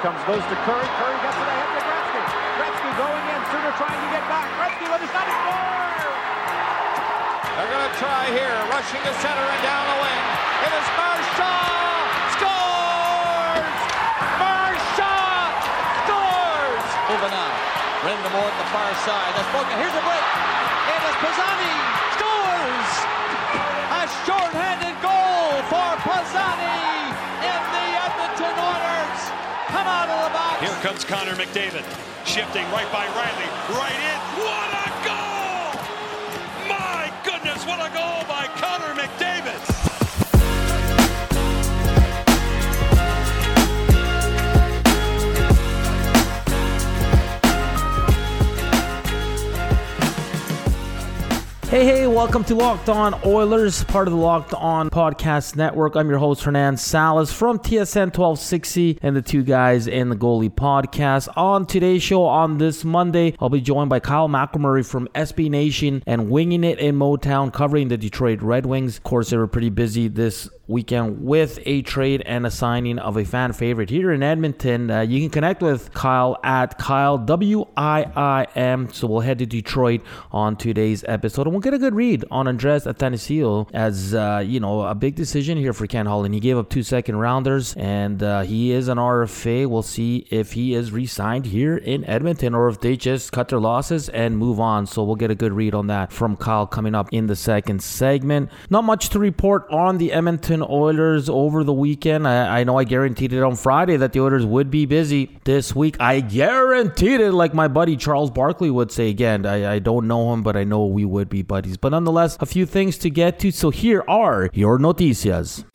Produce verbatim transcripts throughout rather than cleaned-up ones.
comes, goes to Curry. Curry gets it ahead to Gretzky. Gretzky going in. Suter trying to get back. Gretzky with a shot. He scores! They're going to try here. Rushing to center and down the wing. It is Marchand! Scores! Marchand scores! Over now. Brind'Amour at the far side. That's broken. Here's a break. It is Pisani. Scores! A short-handed goal for Pisani in the Edmonton Oilers. Come out of the box. Here comes Connor McDavid. Shifting right by Riley. Right in. What a goal! My goodness, what a goal by Connor McDavid. Hey, hey, welcome to Locked On Oilers, part of the Locked On Podcast Network. I'm your host, Hernan Salas from T S N twelve sixty and the Two Guys in the Goalie podcast. On today's show, on this Monday, I'll be joined by Kyle McElmurray from S B Nation and Winging It in Motown, covering the Detroit Red Wings. Of course, they were pretty busy this weekend with a trade and a signing of a fan favorite here in Edmonton. Uh, you can connect with Kyle at Kyle W I I M. So we'll head to Detroit on today's episode, and we'll get a good read on Andres Athanasiou as uh, you know, a big decision here for Ken Holland. He gave up two second rounders, and uh, he is an R F A. We'll see if he is re-signed here in Edmonton or if they just cut their losses and move on. So we'll get a good read on that from Kyle coming up in the second segment. Not much to report on the Edmonton Oilers over the weekend. I, I know I guaranteed it on Friday that the Oilers would be busy this week. I guaranteed it, like my buddy Charles Barkley would say. Again, I, I don't know him, but I know we would be buddies. But nonetheless, a few things to get to. So here are your noticias.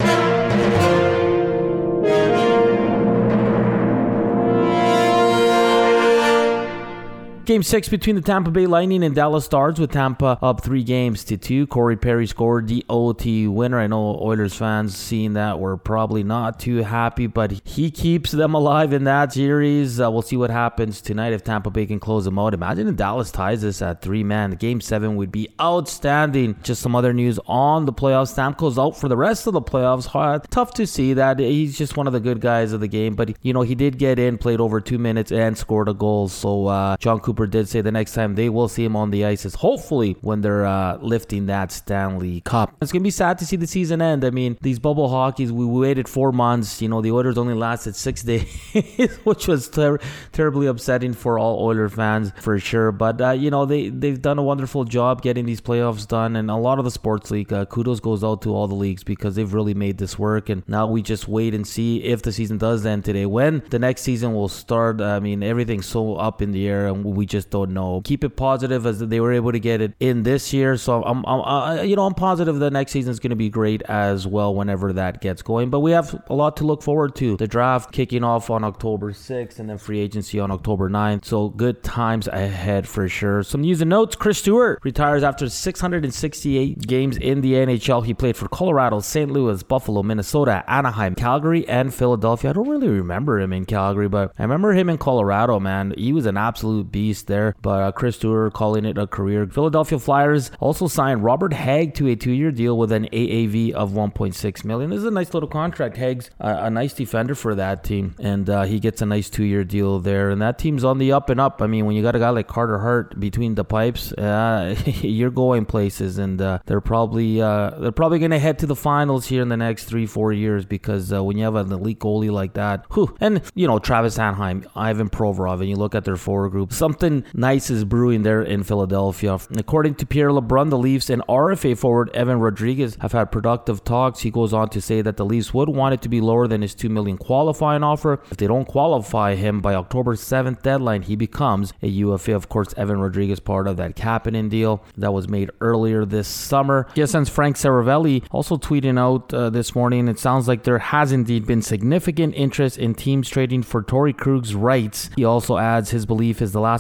Game six between the Tampa Bay Lightning and Dallas Stars, with Tampa up three games to two. Corey Perry scored the O T winner. I know Oilers fans seeing that were probably not too happy, but he keeps them alive in that series. Uh, we'll see what happens tonight if Tampa Bay can close them out. Imagine if Dallas ties this at three, man. Game seven would be outstanding. Just some other news on the playoffs. Stamkos out for the rest of the playoffs. Hard, tough to see that. He's just one of the good guys of the game, but you know, he did get in, played over two minutes, and scored a goal. So uh, John Cooper did say the next time they will see him on the ice is hopefully when they're uh, lifting that Stanley Cup. It's going to be sad to see the season end. I mean, these bubble hockeys, we waited four months. You know, the Oilers only lasted six days, which was ter- terribly upsetting for all Oiler fans for sure. But, uh, you know, they, they've done a wonderful job getting these playoffs done. And a lot of the sports league, uh, kudos goes out to all the leagues because they've really made this work. And now we just wait and see if the season does end today. When the next season will start, I mean, everything's so up in the air and we just don't know. Keep it positive as they were able to get it in this year. So I'm, I'm uh, you know, I'm positive the next season is going to be great as well whenever that gets going. But we have a lot to look forward to. The draft kicking off on October sixth and then free agency on October ninth. So good times ahead for sure. Some news and notes. Chris Stewart retires after six hundred sixty-eight games in the N H L. He played for Colorado, Saint Louis, Buffalo, Minnesota, Anaheim, Calgary, and Philadelphia. I don't really remember him in Calgary, but I remember him in Colorado, man. He was an absolute beast there. But uh, Chris Stewart calling it a career. Philadelphia Flyers also signed Robert Hägg to a two-year deal with an A A V of one point six million dollars. This is a nice little contract. Hägg's uh, a nice defender for that team, and uh, he gets a nice two-year deal there. And that team's on the up and up. I mean, when you got a guy like Carter Hart between the pipes, uh, you're going places, and uh, they're probably uh, they're probably going to head to the finals here in the next three, four years because uh, when you have an elite goalie like that, whew, and you know Travis Sanheim, Ivan Provorov, and you look at their forward group, something nice is brewing there in Philadelphia. According to Pierre LeBrun, the Leafs and R F A forward Evan Rodriguez have had productive talks. He goes on to say that the Leafs would want it to be lower than his two million dollars qualifying offer. If they don't qualify him by October seventh deadline, he becomes a U F A. Of course, Evan Rodriguez part of that Kapanen deal that was made earlier this summer. T S N's Frank Saravelli also tweeting out uh, this morning, it sounds like there has indeed been significant interest in teams trading for Torrey Krug's rights. He also adds his belief is the last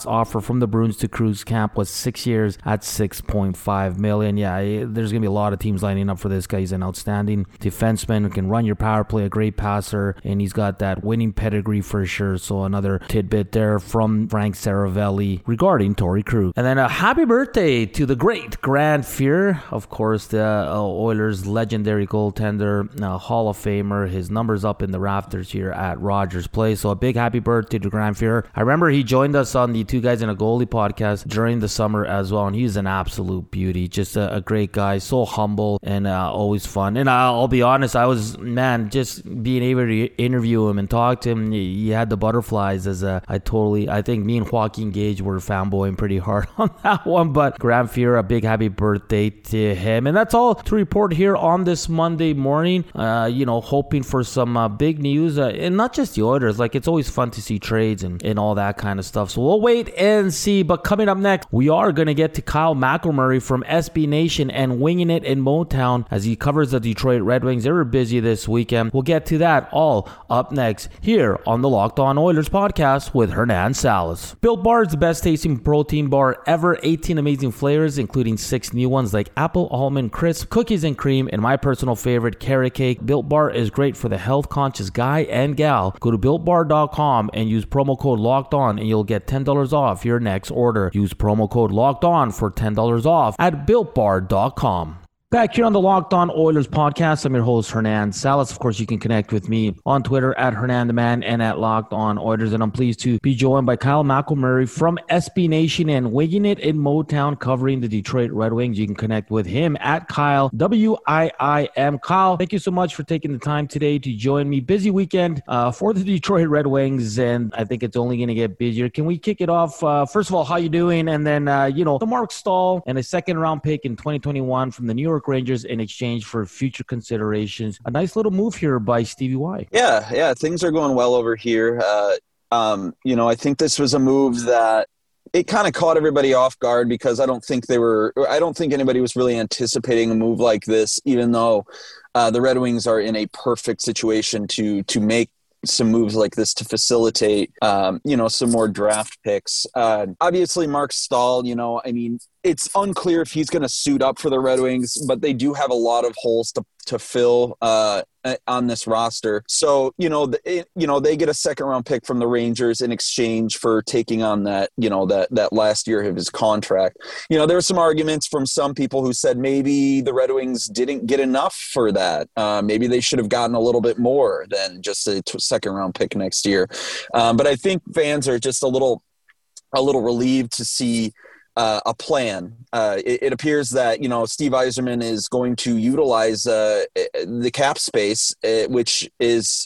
offer from the Bruins to Cruz Camp was six years at six point five million dollars. Yeah, there's going to be a lot of teams lining up for this guy. He's an outstanding defenseman who can run your power play, a great passer, and he's got that winning pedigree for sure. So another tidbit there from Frank Saravelli regarding Torey Krug. And then a happy birthday to the great Grant Fuhr, of course, the uh, Oilers legendary goaltender, uh, Hall of Famer. His number's up in the rafters here at Rogers Place. So a big happy birthday to Grant Fuhr. I remember he joined us on the Two Guys in a Goalie podcast during the summer as well, and he's an absolute beauty. Just a, a great guy, so humble and uh, always fun. And I'll, I'll be honest, I was, man, just being able to interview him and talk to him, he had the butterflies. As a, I totally, I think me and Joaquin Gage were fanboying pretty hard on that one. But Grant Fuhr, a big happy birthday to him. And that's all to report here on this Monday morning. Uh, you know, hoping for some uh, big news, uh, and not just the Oilers. Like, it's always fun to see trades and, and all that kind of stuff. So we'll wait and see. But coming up next, we are going to get to Kyle McElmurray from S B Nation and Winging It in Motown as he covers the Detroit Red Wings. They were busy this weekend. We'll get to that all up next here on the Locked On Oilers podcast with Hernan Salas. Built Bar is the best tasting protein bar ever. eighteen amazing flavors, including six new ones like apple, almond, crisp, cookies and cream, and my personal favorite, carrot cake. Built Bar is great for the health conscious guy and gal. Go to built bar dot com and use promo code Locked On and you'll get ten dollars off your next order. Use promo code Locked On for ten dollars off at built bar dot com. Back here on the Locked On Oilers podcast, I'm your host, Hernan Salas. Of course, you can connect with me on Twitter at Hernan the Man and at Locked On Oilers. And I'm pleased to be joined by Kyle McElmurray from S B Nation and Winging It in Motown, covering the Detroit Red Wings. You can connect with him at Kyle, W I I M. Kyle, thank you so much for taking the time today to join me. Busy weekend uh, for the Detroit Red Wings, and I think it's only going to get busier. Can we kick it off? Uh, first of all, how you doing? And then, uh, you know, the Mark Stahl and a second-round pick in twenty twenty-one from the New York Rangers in exchange for future considerations. A nice little move here by Stevie Y. Yeah, yeah, things are going well over here. Uh, um, you know, I think this was a move that it kind of caught everybody off guard because I don't think they were, I don't think anybody was really anticipating a move like this, even though uh, the Red Wings are in a perfect situation to to make some moves like this to facilitate, um, you know, some more draft picks. Uh, obviously, Mark Stahl, you know, I mean, it's unclear if he's going to suit up for the Red Wings, but they do have a lot of holes to to fill uh, on this roster. So, you know, the, you know, they get a second round pick from the Rangers in exchange for taking on that, you know, that, that last year of his contract. You know, there were some arguments from some people who said maybe the Red Wings didn't get enough for that. Uh, maybe they should have gotten a little bit more than just a t- second round pick next year. Um, but I think fans are just a little, a little relieved to see Uh, a plan. Uh, it, it appears that, you know, Steve Yzerman is going to utilize uh, the cap space, uh, which is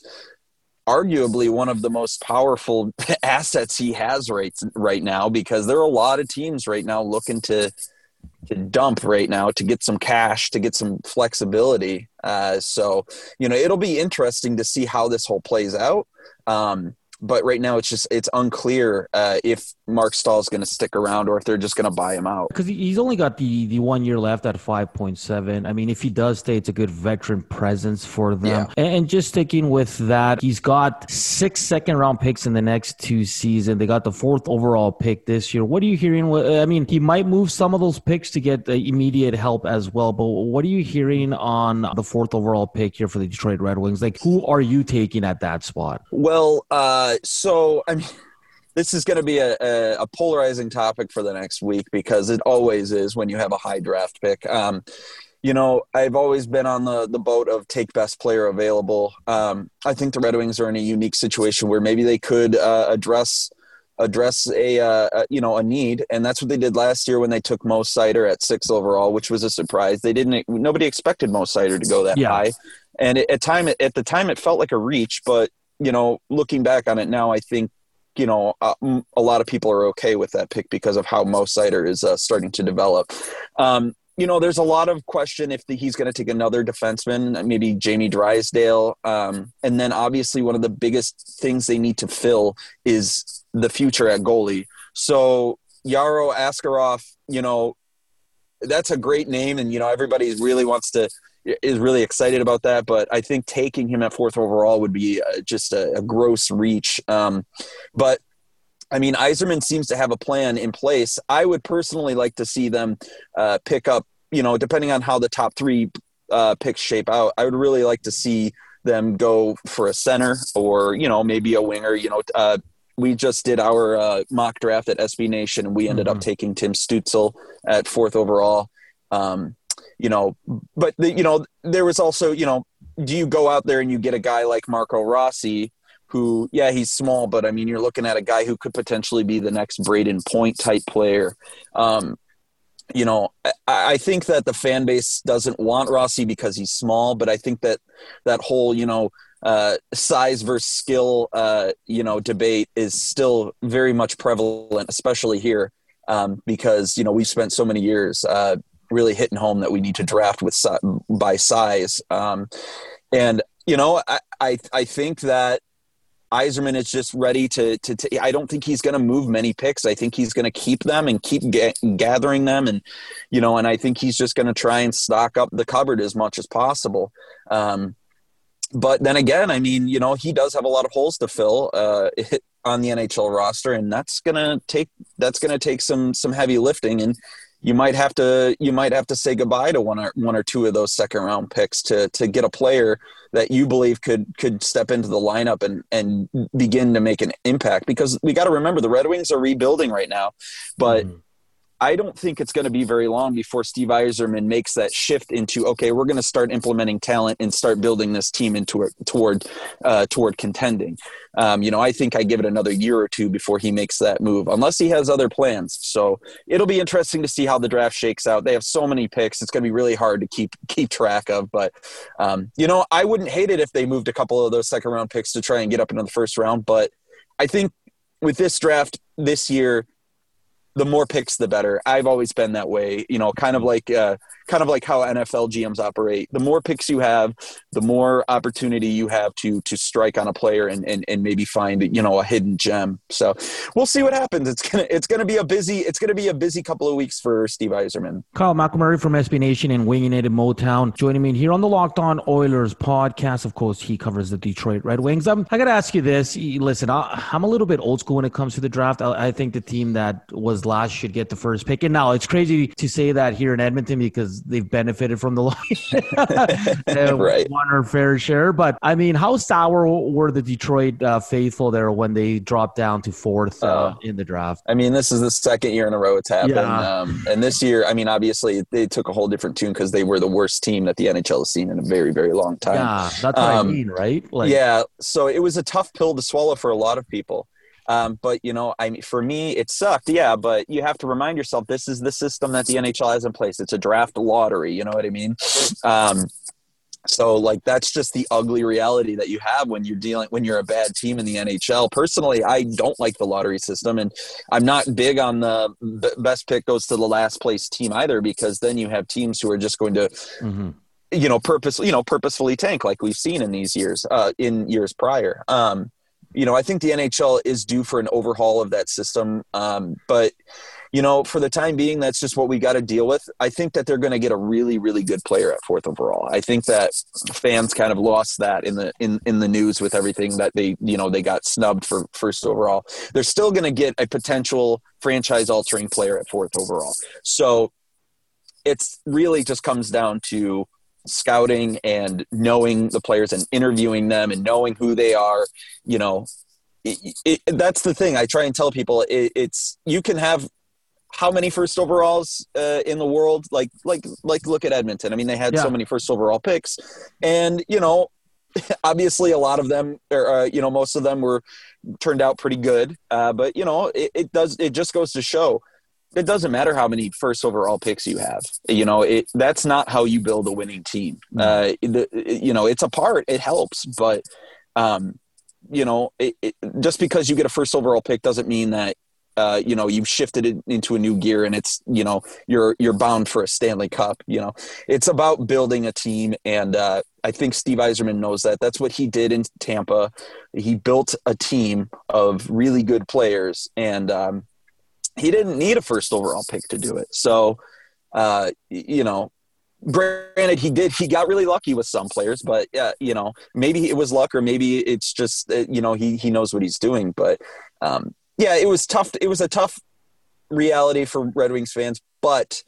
arguably one of the most powerful assets he has right, right now, because there are a lot of teams right now looking to to dump right now to get some cash, to get some flexibility. Uh, so, you know, it'll be interesting to see how this whole plays out. Um, But right now, it's just it's unclear uh, if Mark Stahl is going to stick around or if they're just going to buy him out. Because he's only got the, the one year left at five point seven. I mean, if he does stay, it's a good veteran presence for them. Yeah. And just sticking with that, he's got six second round picks in the next two seasons. They got the fourth overall pick this year. What are you hearing? I mean, he might move some of those picks to get the immediate help as well. But what are you hearing on the fourth overall pick here for the Detroit Red Wings? Like, who are you taking at that spot? Well, uh, so, I mean, this is going to be a, a, a polarizing topic for the next week because it always is when you have a high draft pick. Um, you know, I've always been on the, the boat of take best player available. Um, I think the Red Wings are in a unique situation where maybe they could uh, address address a, uh, a, you know, a need. And that's what they did last year when they took Mo Seider at six overall, which was a surprise. They didn't, nobody expected Mo Seider to go that yeah. high. And at time, at the time it felt like a reach, but you know, looking back on it now, I think, you know, uh, a lot of people are okay with that pick because of how Mo Seider is uh, starting to develop. Um, you know, there's a lot of question if the, he's going to take another defenseman, maybe Jamie Drysdale. Um, and then obviously one of the biggest things they need to fill is the future at goalie. So Yaro Askarov, you know, that's a great name. And, you know, everybody really wants to, is really excited about that, but I think taking him at fourth overall would be uh, just a, a gross reach. Um, but I mean, Yzerman seems to have a plan in place. I would personally like to see them uh, pick up, you know, depending on how the top three uh, picks shape out, I would really like to see them go for a center or, you know, maybe a winger. You know, uh, we just did our uh, mock draft at S B Nation, and we ended mm-hmm. up taking Tim Stützle at fourth overall. Um, you know, but, the, you know, there was also, you know, do you go out there and you get a guy like Marco Rossi, who, yeah, he's small, but I mean, you're looking at a guy who could potentially be the next Braden Point type player. Um, you know, I, I think that the fan base doesn't want Rossi because he's small, but I think that that whole, you know, uh, size versus skill, uh, you know, debate is still very much prevalent, especially here, um, because, you know, we've spent so many years uh, really hitting home that we need to draft with by size. Um, and, you know, I, I, I think that Yzerman is just ready to, to, to I don't think he's going to move many picks. I think he's going to keep them and keep ga- gathering them. And, you know, and I think he's just going to try and stock up the cupboard as much as possible. Um, but then again, I mean, you know, he does have a lot of holes to fill uh, on the N H L roster, and that's going to take, that's going to take some, some heavy lifting. And you might have to, you might have to say goodbye to one or one or two of those second round picks to, to get a player that you believe could, could step into the lineup and, and begin to make an impact, because we got to remember the Red Wings are rebuilding right now, but mm. I don't think it's going to be very long before Steve Yzerman makes that shift into, okay, we're going to start implementing talent and start building this team into a, toward, uh, toward contending. Um, you know, I think I give it another year or two before he makes that move, unless he has other plans. So it'll be interesting to see how the draft shakes out. They have so many picks. It's going to be really hard to keep, keep track of, but um, you know, I wouldn't hate it if they moved a couple of those second round picks to try and get up into the first round. But I think with this draft this year, the more picks, the better. I've always been that way, you know, kind of like, uh, kind of like how N F L G Ms operate. The more picks you have, the more opportunity you have to, to strike on a player and, and, and maybe find, you know, a hidden gem. So we'll see what happens. It's going to, it's going to be a busy, it's going to be a busy couple of weeks for Steve Yzerman. Kyle McElmurray from S B Nation and Winging It in Motown joining me here on the Locked On Oilers podcast. Of course, he covers the Detroit Red Wings. I'm, I got to ask you this. Listen, I, I'm a little bit old school when it comes to the draft. I, I think the team that was last should get the first pick. And now it's crazy to say that here in Edmonton because they've benefited from the line. Right. Won our fair share. But I mean, how sour were the Detroit uh, faithful there when they dropped down to fourth uh, uh, in the draft? I mean, this is the second year in a row it's happened. Yeah. Um, and this year, I mean, obviously they took a whole different tune because they were the worst team that the N H L has seen in a very, very long time. Yeah, that's what um, I mean, right? Like, yeah. So it was a tough pill to swallow for a lot of people. Um, but, you know, I mean, for me, it sucked. Yeah. But you have to remind yourself, this is the system that the N H L has in place. It's a draft lottery. You know what I mean? Um, so like, that's just the ugly reality that you have when you're dealing, when you're a bad team in the N H L. Personally, I don't like the lottery system, and I'm not big on the best pick goes to the last place team either, because then you have teams who are just going to, mm-hmm. you know, purpose, you know, purposefully tank like we've seen in these years, uh, in years prior. Um, You know, I think the N H L is due for an overhaul of that system. Um, but, you know, for the time being, that's just what we got to deal with. I think that they're going to get a really, really good player at fourth overall. I think that fans kind of lost that in the in, in the news with everything that they, you know, they got snubbed for first overall. They're still going to get a potential franchise-altering player at fourth overall. So it's really just comes down to scouting and knowing the players and interviewing them and knowing who they are. You know, it, it, that's the thing I try and tell people. It, it's, you can have how many first overalls uh, in the world? Like, like, like look at Edmonton. I mean, they had yeah. so many first overall picks, and, you know, obviously a lot of them or, uh, you know, most of them were turned out pretty good. Uh, but you know, it, it does, it just goes to show, it doesn't matter how many first overall picks you have. You know, it that's not how you build a winning team. Mm-hmm. Uh, the, you know, it's a part. It helps, but um, you know, it, it, just because you get a first overall pick doesn't mean that uh, you know, you've shifted it into a new gear and it's, you know, you're you're bound for a Stanley Cup. You know, it's about building a team, and uh, I think Steve Yzerman knows that. That's what he did in Tampa. He built a team of really good players, and um, he didn't need a first overall pick to do it. So, uh, you know, granted, he did, he got really lucky with some players, but yeah, you know, maybe it was luck or maybe it's just, uh, you know, he, he knows what he's doing. But, um, yeah, it was tough. It was a tough reality for Red Wings fans, but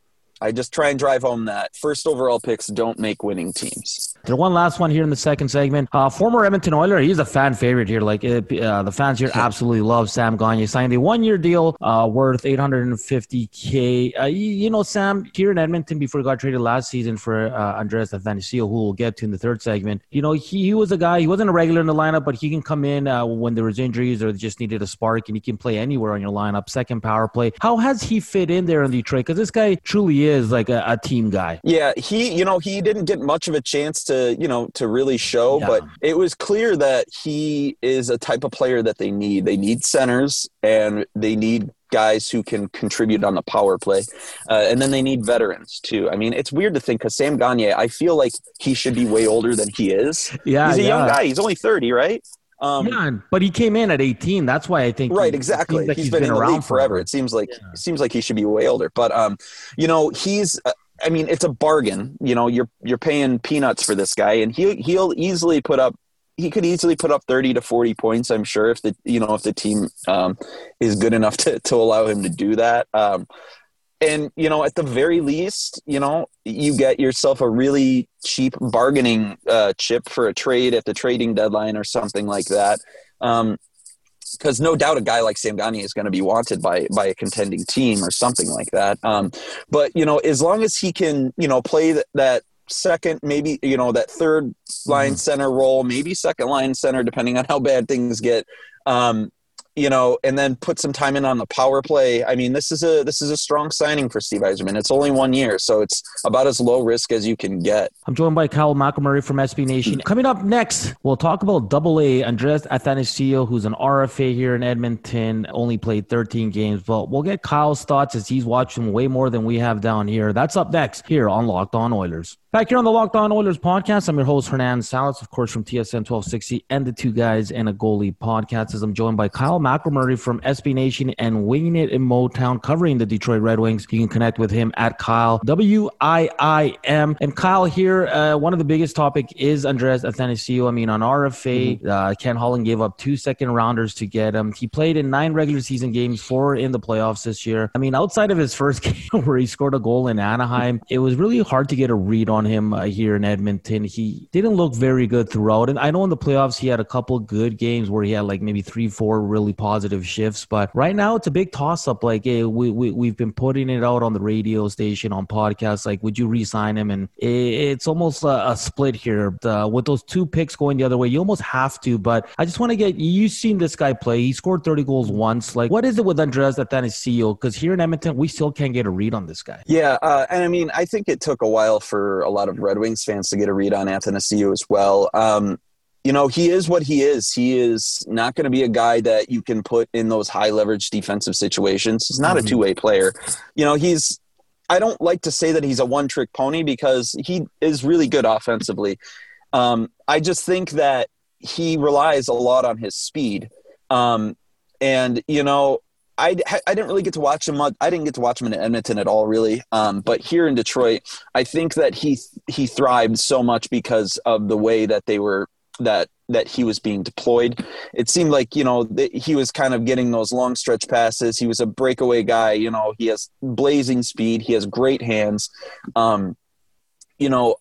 I just try and drive home that first overall picks don't make winning teams. There's one last one here in the second segment. Uh, former Edmonton Oiler, he's a fan favorite here. Like it, uh, the fans here absolutely love Sam Gagner. Signed a one-year deal uh, worth eight hundred fifty K. Uh, you, you know, Sam, here in Edmonton, before he got traded last season for uh, Andreas Athanasiou, who we'll get to in the third segment, you know, he, he was a guy, he wasn't a regular in the lineup, but he can come in uh, when there was injuries or just needed a spark, and he can play anywhere on your lineup, second power play. How has he fit in there in Detroit? Because this guy truly is like a, a team guy. Yeah, he, you know, he didn't get much of a chance to, you know, to really show, yeah. But it was clear that he is a type of player that they need. They need centers, and they need guys who can contribute on the power play. Uh, and then they need veterans too. I mean, it's weird to think, because Sam Gagner, I feel like he should be way older than he is. Yeah, He's a yeah. young guy. He's only thirty, right? Um, yeah, but he came in at eighteen. That's why I think right, he, exactly. Like he's, he's been, been in the around league forever. forever. It seems like yeah. it seems like he should be way older. But um, you know, he's. Uh, I mean, it's a bargain. You know, you're you're paying peanuts for this guy, and he he'll easily put up. He could easily put up thirty to forty points. I'm sure if the you know if the team um, is good enough to to allow him to do that. Um, and you know, at the very least, you know, you get yourself a really cheap bargaining uh, chip for a trade at the trading deadline or something like that. Um, Because no doubt a guy like Sam Gagner is going to be wanted by by a contending team or something like that. Um, but, you know, as long as he can, you know, play th- that second, maybe, you know, that third line mm-hmm. center role, maybe second line center, depending on how bad things get, um, you know, and then put some time in on the power play. I mean, this is a this is a strong signing for Steve Yzerman. It's only one year, so it's about as low risk as you can get. I'm joined by Kyle McElmurray from S B Nation. Coming up next, we'll talk about Double A Andreas Athanasiou, who's an R F A here in Edmonton, only played thirteen games. But we'll get Kyle's thoughts as he's watching way more than we have down here. That's up next here on Locked On Oilers. Back here on the Locked On Oilers podcast, I'm your host, Hernan Salas, of course, from T S N twelve sixty and the Two Guys and a Goalie podcast, as I'm joined by Kyle McElmurray from S B Nation and Winging It in Motown, covering the Detroit Red Wings. You can connect with him at Kyle, W I I M. And Kyle here, uh, one of the biggest topic is Andreas Athanasiou. I mean, on R F A, mm-hmm. uh, Ken Holland gave up two second-rounders to get him. He played in nine regular season games, four in the playoffs this year. I mean, outside of his first game where he scored a goal in Anaheim, it was really hard to get a read on him uh, here in Edmonton. He didn't look very good throughout. And I know in the playoffs he had a couple good games where he had like maybe three, four really positive shifts. But right now it's a big toss-up. Like, hey, we, we, we've been putting it out on the radio station, on podcasts, like, would you re-sign him? And it, it's almost a, a split here. The, with those two picks going the other way, you almost have to. But I just want to get, you've seen this guy play. He scored thirty goals once. Like, what is it with Andreas Athanasiou? Because here in Edmonton, we still can't get a read on this guy. Yeah, uh, and I mean, I think it took a while for a lot of Red Wings fans to get a read on Athanasiou as well. Um, you know, he is what he is. He is not going to be a guy that you can put in those high leverage defensive situations. He's not mm-hmm. a two-way player. You know, he's, I don't like to say that he's a one-trick pony because he is really good offensively. Um, I just think that he relies a lot on his speed. Um, and, you know, I, I didn't really get to watch him. I didn't get to watch him in Edmonton at all, really. Um, but here in Detroit, I think that he he thrived so much because of the way that they were that that he was being deployed. It seemed like, you know, th- he was kind of getting those long stretch passes. He was a breakaway guy. You know, he has blazing speed. He has great hands. Um, you know,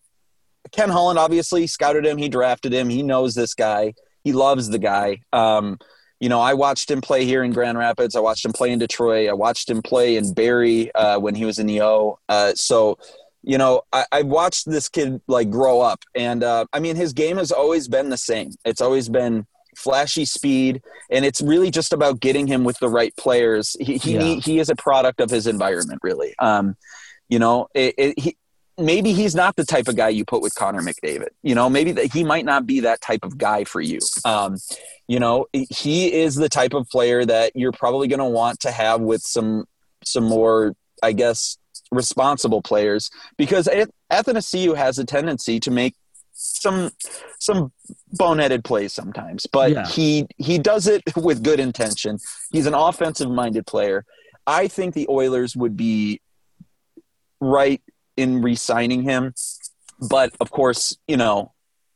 Ken Holland obviously scouted him. He drafted him. He knows this guy. He loves the guy. Um, You know, I watched him play here in Grand Rapids. I watched him play in Detroit. I watched him play in Barrie uh, when he was in the O. Uh, so, you know, I, I watched this kid, like, grow up. And, uh, I mean, his game has always been the same. It's always been flashy speed, and it's really just about getting him with the right players. He he, yeah. he is a product of his environment, really. Um, you know, it, it, he maybe he's not the type of guy you put with Connor McDavid. You know, maybe that he might not be that type of guy for you. Um, you know, he is the type of player that you're probably going to want to have with some some more, I guess, responsible players, because Athanasiou has a tendency to make some some boneheaded plays sometimes, but yeah. he he does it with good intention. He's an offensive-minded player. I think the Oilers would be right in re-signing him, but of course, you know,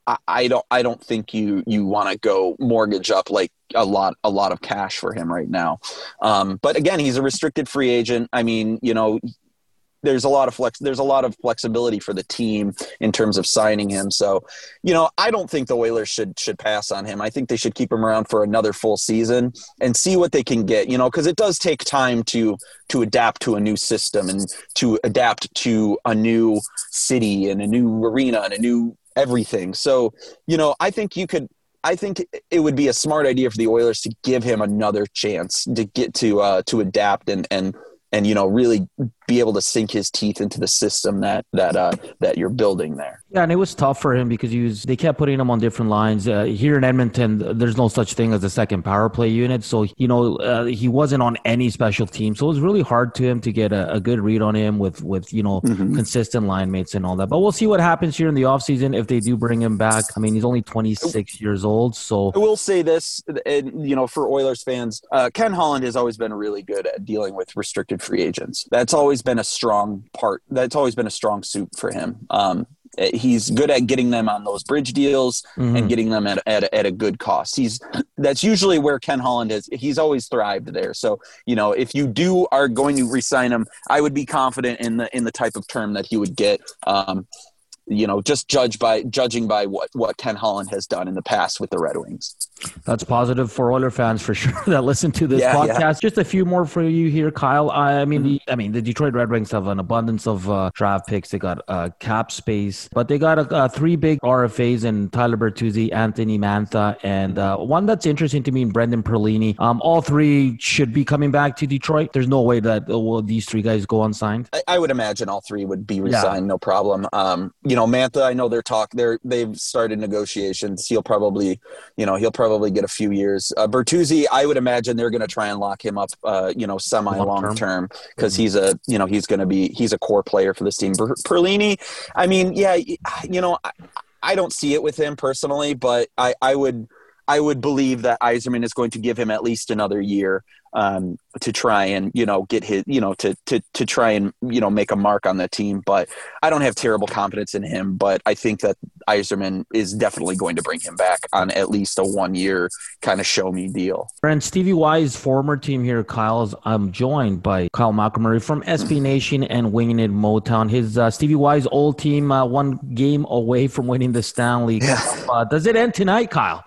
I, I don't I don't think you you want to go mortgage up like a lot a lot of cash for him right now. Um, but again, he's a restricted free agent. I mean, you know, there's a lot of flex there's a lot of flexibility for the team in terms of signing him. So, you know, I don't think the Oilers should should pass on him. I think they should keep him around for another full season and see what they can get, you know, because it does take time to to adapt to a new system and to adapt to a new city and a new arena and a new everything. So, you know, I think you could I think it would be a smart idea for the Oilers to give him another chance to get to uh, to adapt and and and you know really be able to sink his teeth into the system that that uh, that you're building there. Yeah, and it was tough for him because he was, they kept putting him on different lines. Uh, here in Edmonton, there's no such thing as a second power play unit. So, you know, uh, he wasn't on any special team. So it was really hard to him to get a, a good read on him with, with you know, mm-hmm. consistent line mates and all that. But we'll see what happens here in the offseason if they do bring him back. I mean, he's only twenty-six years old. So I will say this, and, you know, for Oilers fans, uh, Ken Holland has always been really good at dealing with restricted free agents. That's always been a strong part. That's always been a strong suit for him. Um, He's good at getting them on those bridge deals mm-hmm. and getting them at, at, at a good cost. He's that's usually where Ken Holland is. He's always thrived there. So, you know, if you do are going to re-sign him, I would be confident in the in the type of term that he would get. Um, you know, just judge by judging by what, what Ken Holland has done in the past with the Red Wings. That's positive for Oiler fans for sure that listen to this yeah, podcast. Yeah. Just a few more for you here, Kyle. I mean, mm-hmm. the, I mean, the Detroit Red Wings have an abundance of uh, draft picks. They got uh, cap space, but they got uh, uh, three big R F As in Tyler Bertuzzi, Anthony Mantha, and uh, one that's interesting to me, Brendan Perlini. Um, all three should be coming back to Detroit. There's no way that uh, well, these three guys go unsigned. I, I would imagine all three would be re-signed, yeah. no problem. Um, you know, Mantha, I know they're talk. They're they've started negotiations. He'll probably, you know, he'll probably get a few years. Uh, Bertuzzi, I would imagine they're going to try and lock him up, uh, you know, semi long term because mm-hmm. he's a, you know, he's going to be he's a core player for this team. Per- Perlini, I mean, yeah, you know, I, I don't see it with him personally, but I, I would I would believe that Yzerman is going to give him at least another year um, to try and, you know, get his, you know, to, to, to try and, you know, make a mark on the team. But I don't have terrible confidence in him, but I think that Yzerman is definitely going to bring him back on at least a one year kind of show me deal. And Stevie Y's former team here, Kyle's, I'm joined by Kyle McElmurray from S B Nation and Winging It Motown. His uh, Stevie Y's old team, uh, one game away from winning the Stanley Cup. Yeah. Uh, does it end tonight, Kyle?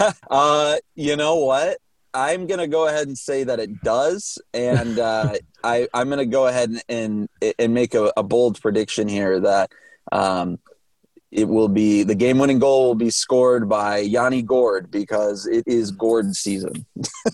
uh, you know what? I'm going to go ahead and say that it does. And uh, I, I'm going to go ahead and, and, and make a, a bold prediction here that um, it will be the game-winning goal will be scored by Yanni Gourde because it is Gourde season.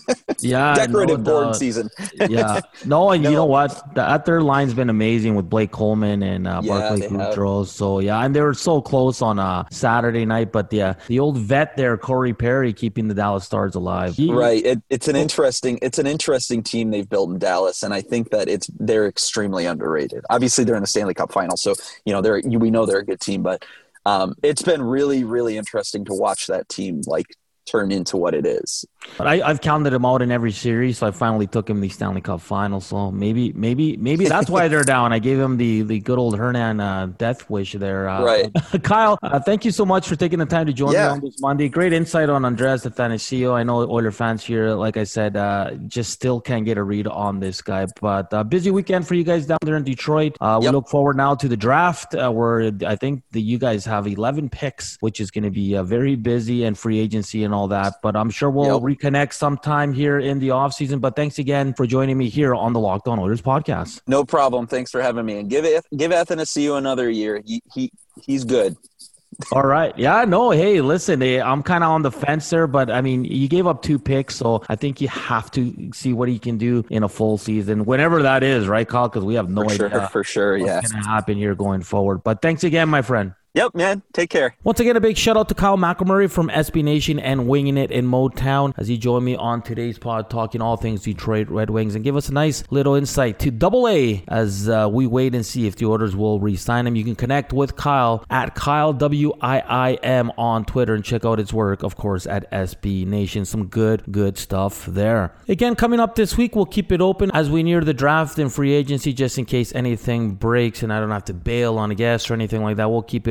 Yeah, decorative no, Gourde season. Yeah, no, and no. You know what? That third line's been amazing with Blake Coleman and uh, yeah, Barclay Goodrow. So yeah, and they were so close on uh, Saturday night. But yeah, the old vet there, Corey Perry, keeping the Dallas Stars alive. He, right. It, it's an interesting. It's an interesting team they've built in Dallas, and I think that it's they're extremely underrated. Obviously, they're in the Stanley Cup final, so you know they're we know they're a good team, but. Um, it's been really, really interesting to watch that team like turn into what it is. But I, I've counted them out in every series, so I finally took him the Stanley Cup final. So maybe, maybe, maybe that's why they're down. I gave him the the good old Hernan uh, death wish there. Uh, right, Kyle. Uh, thank you so much for taking the time to join yeah. me on this Monday. Great insight on Andreas Athanasiou. I know Oiler fans here, like I said, uh, just still can't get a read on this guy. But uh, busy weekend for you guys down there in Detroit. Uh, yep. We look forward now to the draft, uh, where I think that you guys have eleven picks, which is going to be uh, very busy, and free agency and all that. But I'm sure we'll yep. reconnect sometime here in the offseason. But thanks again for joining me here on the Locked On Oilers podcast. No problem. Thanks for having me. And give it, give Athanasiou another year. He he he's good. All right. Yeah, no, hey, listen, I'm kind of on the fence there, but I mean, you gave up two picks, so I think you have to see what he can do in a full season, whenever that is, right, Kyle? Because we have no for idea sure, for sure, what's yeah. going to happen here going forward. But thanks again, my friend. Yep, man. Take care. Once again, a big shout out to Kyle McElmurray from S B Nation and Winging It in Motown as he joined me on today's pod talking all things Detroit Red Wings and give us a nice little insight to Double A as uh, we wait and see if the Oilers will re-sign him. You can connect with Kyle at Kyle W I I M on Twitter and check out his work, of course, at S B Nation. Some good, good stuff there. Again, coming up this week, we'll keep it open as we near the draft and free agency just in case anything breaks and I don't have to bail on a guest or anything like that. We'll keep it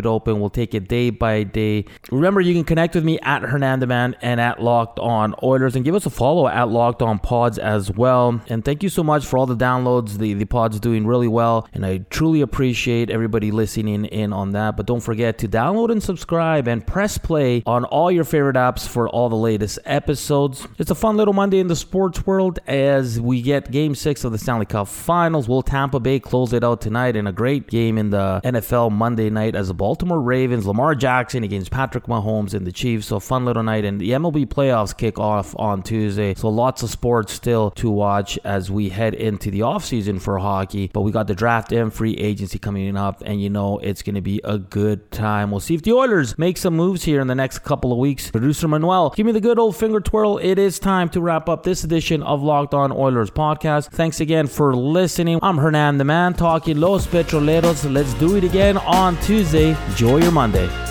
open. We'll take it day by day. Remember, you can connect with me at Hernandeman and at Locked On Oilers, and give us a follow at Locked On Pods as well. And thank you so much for all the downloads. The, the pod's doing really well, and I truly appreciate everybody listening in on that. But don't forget to download and subscribe and press play on all your favorite apps for all the latest episodes. It's a fun little Monday in the sports world as we get Game six of the Stanley Cup Finals. Will Tampa Bay close it out tonight in a great game in the N F L Monday night as the Baltimore Ravens, Lamar Jackson against Patrick Mahomes and the Chiefs. So fun little night, and the M L B playoffs kick off on Tuesday. So lots of sports still to watch as we head into the offseason for hockey. But we got the draft and free agency coming up, and you know it's going to be a good time. We'll see if the Oilers make some moves here in the next couple of weeks. Producer Manuel, give me the good old finger twirl. It is time to wrap up this edition of Locked On Oilers podcast. Thanks again for listening. I'm Hernan the Man talking Los Petroleros. Let's do it again on Tuesday. Enjoy your Monday.